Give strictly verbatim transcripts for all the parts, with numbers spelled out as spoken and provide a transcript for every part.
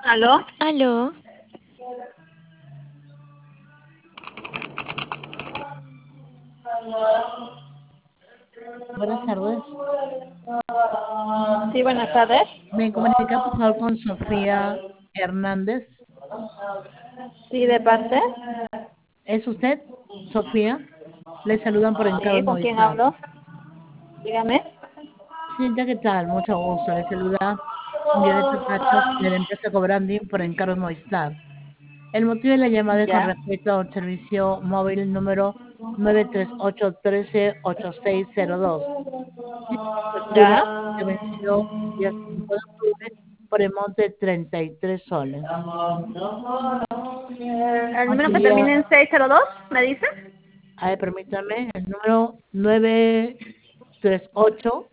¿Aló? Aló. Buenas tardes. Sí, buenas tardes. ¿Me comunica por favor con Sofía Hernández? Sí, ¿de parte? ¿Es usted, Sofía? Le saludan por Sí, encargo ¿con quién Movistar. hablo? Dígame. Señorita, ¿qué tal? Mucho gusto. Le saluda Violeta Pacho de la empresa Cobranding por encargo Movistar. El motivo de la llamada es con Ya. respecto a un servicio móvil número nueve tres ocho uno tres ocho seis cero dos. Factura Ya. que venció el día cinco de octubre por el monte de treinta y tres soles. ¿El ¿Cuál número que sería? termina en seis cero dos, me dice? A ver, permítame, el número nueve tres ocho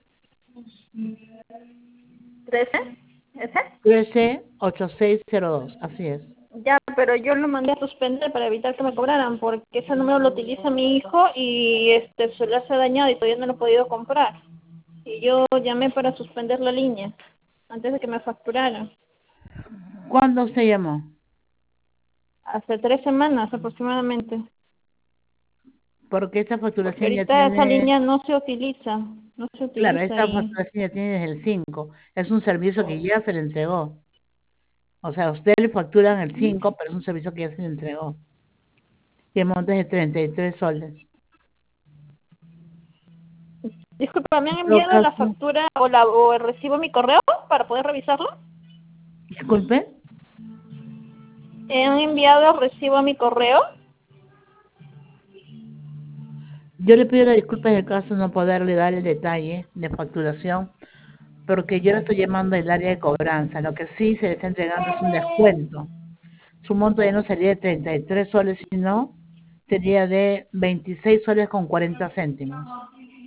¿trece? ¿Ese? uno tres ocho seis cero dos, así es. Ya, pero yo lo mandé a suspender para evitar que me cobraran, porque ese número lo utiliza mi hijo y este el celular se ha dañado y todavía no lo he podido comprar. Y yo llamé para suspender la línea, antes de que me facturaran. ¿Cuándo usted llamó? Hace tres semanas aproximadamente. Porque esta Porque facturación ya ahorita esa tiene, línea no se utiliza, no se claro, utiliza esta y facturación ya tiene desde el cinco. Es un servicio que ya se le entregó. O sea, a usted le facturan el cinco, pero es un servicio que ya se le entregó. Y el monte es de treinta y tres soles. disculpa, ¿me han En todo enviado la caso, factura o, la, o el recibo a mi correo para poder revisarlo? disculpe, ¿Me han enviado el recibo a mi correo? yo le pido la disculpa en el caso de no poderle dar el detalle de facturación, porque yo le estoy llamando del área de cobranza. Lo que sí se le está entregando es un descuento. Su monto ya no sería de treinta y tres soles, sino sería de veintiséis soles con cuarenta céntimos.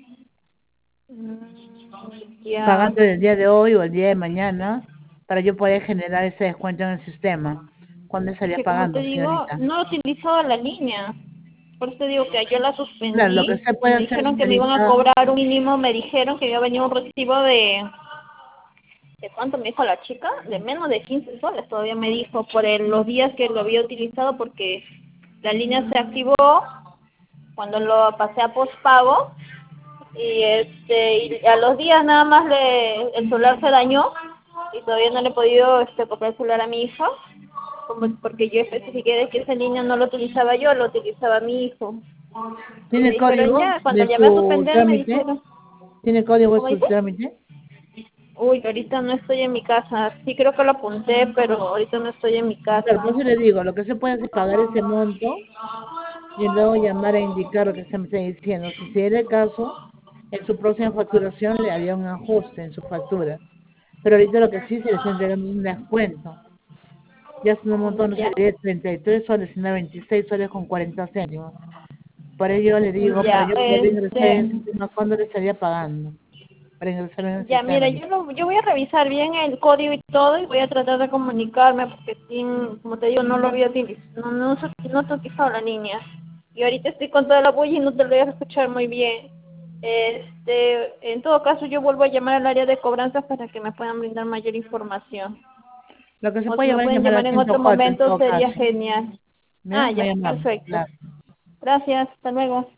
Mm, ya. Pagando el día de hoy o el día de mañana para yo poder generar ese descuento en el sistema. ¿Cuándo estaría Que como te pagando, digo, señorita? no he utilizado la línea. Por eso te digo que yo la Claro, lo que suspendí usted y puede me hacer, dijeron que me iban a señorita, cobrar un mínimo, me dijeron que iba a venir un recibo de... ¿De cuánto me dijo la chica? De menos de quince soles todavía me dijo por el- los días que lo había utilizado porque la línea se activó cuando lo pasé a pospago y este y a los días nada más le, el celular se dañó y todavía no le he podido este, comprar el celular a mi hija como porque yo especifiqué de que esa línea no lo utilizaba yo, lo utilizaba mi hijo. Y me ¿tiene dijeron código ya, cuando de llamé a su suspender me trámite? dijeron, ¿Tiene código de ¿cómo su dice? trámite? Uy, ahorita no estoy en mi casa. Sí creo que lo apunté, pero ahorita no estoy en mi Claro, por casa. eso le digo, lo que se puede hacer es pagar ese monto y luego llamar a indicar lo que usted me está diciendo. Si se diera el caso, en su próxima facturación le haría un ajuste en su factura. Pero ahorita lo que sí se le está entregando es un descuento. Ya su monto no Ya, sería de treinta y tres soles, sino veintiséis soles con cuarenta céntimos. Por ello le digo, para ya, yo poder ingresar en el este, sistema, ¿cuándo le estaría pagando? Para ingresar en el ya, mira, sistema. yo lo, yo voy a revisar bien el código y todo y voy a tratar de comunicarme porque sí, como te digo, no lo había utilizado, no, no, no, no he utilizado la línea. Y ahorita estoy con toda la bulla y no te lo voy a escuchar muy bien. Este, en todo caso, yo vuelvo a llamar al área de cobranzas para que me puedan brindar mayor información. Lo que se O si puede me llevar es pueden llamar al llamar en otro ciento cuatro en momento todo sería caso. genial. Ah, ¿Ya? Muy ya, amable. perfecto. Gracias. Gracias, hasta luego.